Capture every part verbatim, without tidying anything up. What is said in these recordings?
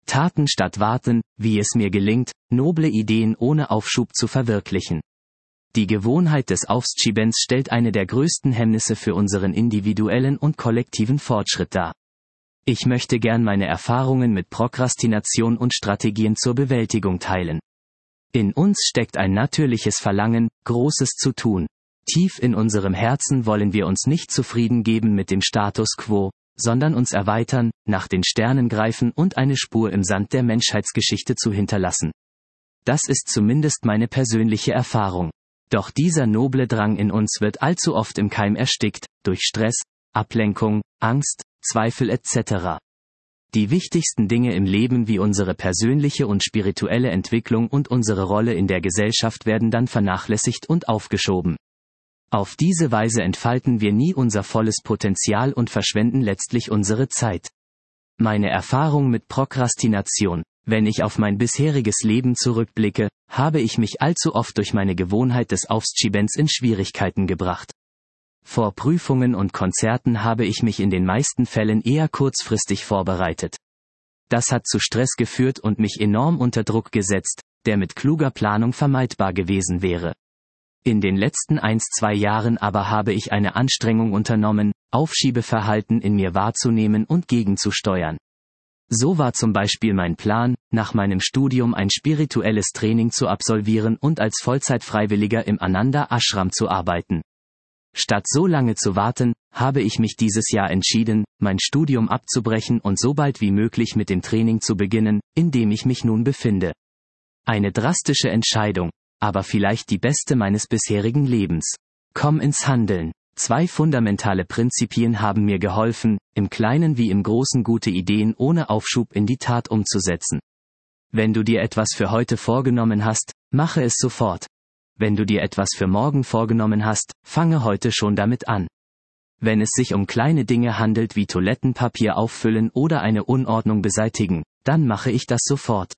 Taten statt Warten, wie es mir gelingt, noble Ideen ohne Aufschub zu verwirklichen. Die Gewohnheit des Aufschiebens stellt eine der größten Hemmnisse für unseren individuellen und kollektiven Fortschritt dar. Ich möchte gern meine Erfahrungen mit Prokrastination und Strategien zur Bewältigung teilen. In uns steckt ein natürliches Verlangen, Großes zu tun. Tief in unserem Herzen wollen wir uns nicht zufrieden geben mit dem Status quo, sondern uns erweitern, nach den Sternen greifen und eine Spur im Sand der Menschheitsgeschichte zu hinterlassen. Das ist zumindest meine persönliche Erfahrung. Doch dieser noble Drang in uns wird allzu oft im Keim erstickt, durch Stress, Ablenkung, Angst, Zweifel et cetera. Die wichtigsten Dinge im Leben wie unsere persönliche und spirituelle Entwicklung und unsere Rolle in der Gesellschaft werden dann vernachlässigt und aufgeschoben. Auf diese Weise entfalten wir nie unser volles Potenzial und verschwenden letztlich unsere Zeit. Meine Erfahrung mit Prokrastination: Wenn ich auf mein bisheriges Leben zurückblicke, habe ich mich allzu oft durch meine Gewohnheit des Aufschiebens in Schwierigkeiten gebracht. Vor Prüfungen und Konzerten habe ich mich in den meisten Fällen eher kurzfristig vorbereitet. Das hat zu Stress geführt und mich enorm unter Druck gesetzt, der mit kluger Planung vermeidbar gewesen wäre. In den letzten ein, zwei Jahren aber habe ich eine Anstrengung unternommen, Aufschiebeverhalten in mir wahrzunehmen und gegenzusteuern. So war zum Beispiel mein Plan, nach meinem Studium ein spirituelles Training zu absolvieren und als Vollzeitfreiwilliger im Ananda Ashram zu arbeiten. Statt so lange zu warten, habe ich mich dieses Jahr entschieden, mein Studium abzubrechen und so bald wie möglich mit dem Training zu beginnen, in dem ich mich nun befinde. Eine drastische Entscheidung, aber vielleicht die beste meines bisherigen Lebens. Komm ins Handeln. Zwei fundamentale Prinzipien haben mir geholfen, im Kleinen wie im Großen gute Ideen ohne Aufschub in die Tat umzusetzen. Wenn du dir etwas für heute vorgenommen hast, mache es sofort. Wenn du dir etwas für morgen vorgenommen hast, fange heute schon damit an. Wenn es sich um kleine Dinge handelt wie Toilettenpapier auffüllen oder eine Unordnung beseitigen, dann mache ich das sofort.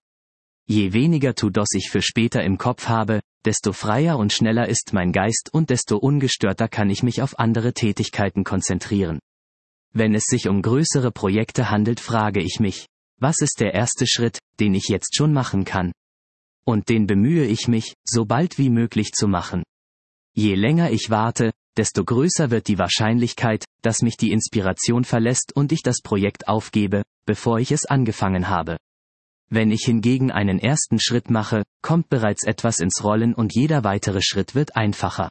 Je weniger To-Dos ich für später im Kopf habe, desto freier und schneller ist mein Geist und desto ungestörter kann ich mich auf andere Tätigkeiten konzentrieren. Wenn es sich um größere Projekte handelt, frage ich mich, was ist der erste Schritt, den ich jetzt schon machen kann? Und den bemühe ich mich, so bald wie möglich zu machen. Je länger ich warte, desto größer wird die Wahrscheinlichkeit, dass mich die Inspiration verlässt und ich das Projekt aufgebe, bevor ich es angefangen habe. Wenn ich hingegen einen ersten Schritt mache, kommt bereits etwas ins Rollen und jeder weitere Schritt wird einfacher.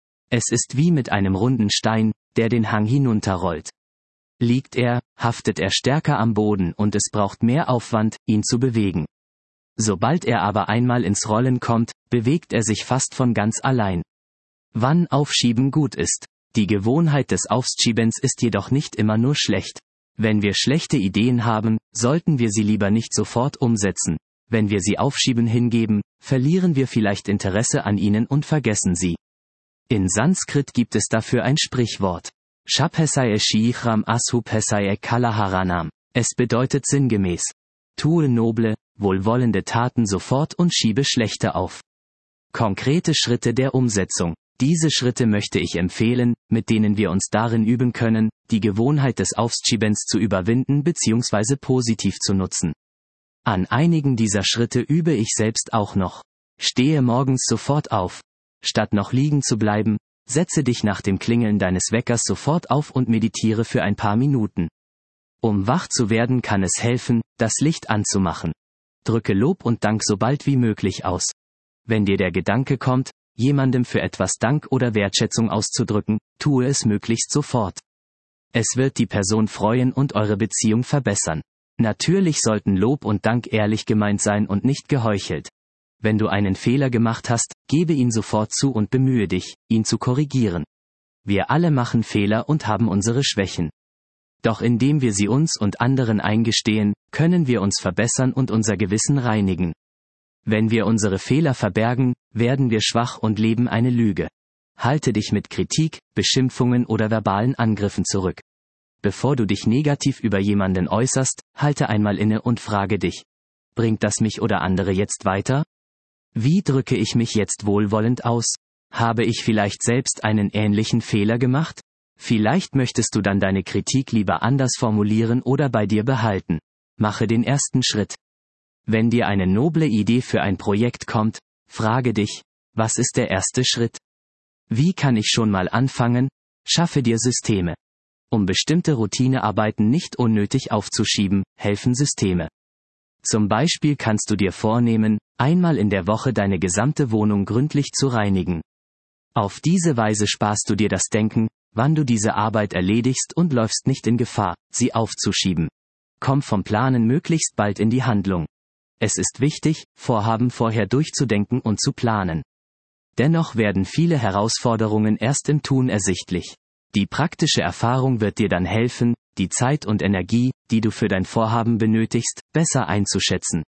Es ist wie mit einem runden Stein, der den Hang hinunterrollt. Liegt er, haftet er stärker am Boden und es braucht mehr Aufwand, ihn zu bewegen. Sobald er aber einmal ins Rollen kommt, bewegt er sich fast von ganz allein. Wann Aufschieben gut ist. Die Gewohnheit des Aufschiebens ist jedoch nicht immer nur schlecht. Wenn wir schlechte Ideen haben, sollten wir sie lieber nicht sofort umsetzen. Wenn wir sie aufschieben hingeben, verlieren wir vielleicht Interesse an ihnen und vergessen sie. In Sanskrit gibt es dafür ein Sprichwort. Shabhesaye Shiichram Ashubhesaye Kalaharanam. Es bedeutet sinngemäß: Tue noble, wohlwollende Taten sofort und schiebe schlechte auf. Konkrete Schritte der Umsetzung. Diese Schritte möchte ich empfehlen, mit denen wir uns darin üben können, die Gewohnheit des Aufschiebens zu überwinden bzw. positiv zu nutzen. An einigen dieser Schritte übe ich selbst auch noch. Stehe morgens sofort auf. Statt noch liegen zu bleiben, setze dich nach dem Klingeln deines Weckers sofort auf und meditiere für ein paar Minuten. Um wach zu werden, kann es helfen, das Licht anzumachen. Drücke Lob und Dank so bald wie möglich aus. Wenn dir der Gedanke kommt, jemandem für etwas Dank oder Wertschätzung auszudrücken, tue es möglichst sofort. Es wird die Person freuen und eure Beziehung verbessern. Natürlich sollten Lob und Dank ehrlich gemeint sein und nicht geheuchelt. Wenn du einen Fehler gemacht hast, gebe ihn sofort zu und bemühe dich, ihn zu korrigieren. Wir alle machen Fehler und haben unsere Schwächen. Doch indem wir sie uns und anderen eingestehen, können wir uns verbessern und unser Gewissen reinigen. Wenn wir unsere Fehler verbergen, werden wir schwach und leben eine Lüge. Halte dich mit Kritik, Beschimpfungen oder verbalen Angriffen zurück. Bevor du dich negativ über jemanden äußerst, halte einmal inne und frage dich: Bringt das mich oder andere jetzt weiter? Wie drücke ich mich jetzt wohlwollend aus? Habe ich vielleicht selbst einen ähnlichen Fehler gemacht? Vielleicht möchtest du dann deine Kritik lieber anders formulieren oder bei dir behalten. Mache den ersten Schritt. Wenn dir eine noble Idee für ein Projekt kommt, frage dich, was ist der erste Schritt? Wie kann ich schon mal anfangen? Schaffe dir Systeme. Um bestimmte Routinearbeiten nicht unnötig aufzuschieben, helfen Systeme. Zum Beispiel kannst du dir vornehmen, einmal in der Woche deine gesamte Wohnung gründlich zu reinigen. Auf diese Weise sparst du dir das Denken, wann du diese Arbeit erledigst und läufst nicht in Gefahr, sie aufzuschieben. Komm vom Planen möglichst bald in die Handlung. Es ist wichtig, Vorhaben vorher durchzudenken und zu planen. Dennoch werden viele Herausforderungen erst im Tun ersichtlich. Die praktische Erfahrung wird dir dann helfen, die Zeit und Energie, die du für dein Vorhaben benötigst, besser einzuschätzen.